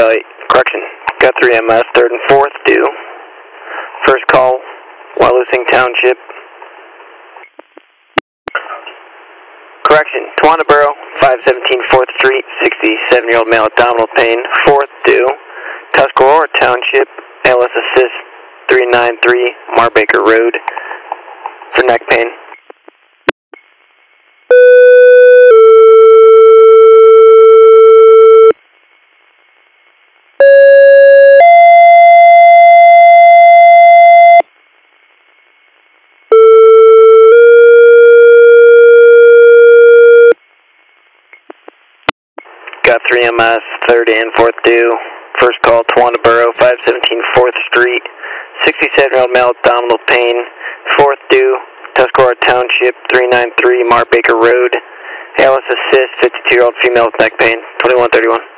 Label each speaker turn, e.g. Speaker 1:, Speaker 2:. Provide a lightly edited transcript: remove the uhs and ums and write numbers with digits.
Speaker 1: Valley, correction, got 3 MS, 3rd and 4th due. First call, Wyalusing Township. Correction, Tawanaboro, 517 4th Street, 67-year-old male abdominal pain, 4th due. Tuscarora Township, ALS Assist 393 Marbaker Road for neck pain. Got 3 MS, 3rd and 4th due. First call, Tawanaboro, 517 4th Street, 67-year-old male abdominal pain, 4th due, Tuscarora Township, 393 Marbaker Road, ALS Assist, 52-year-old female with neck pain, 2131.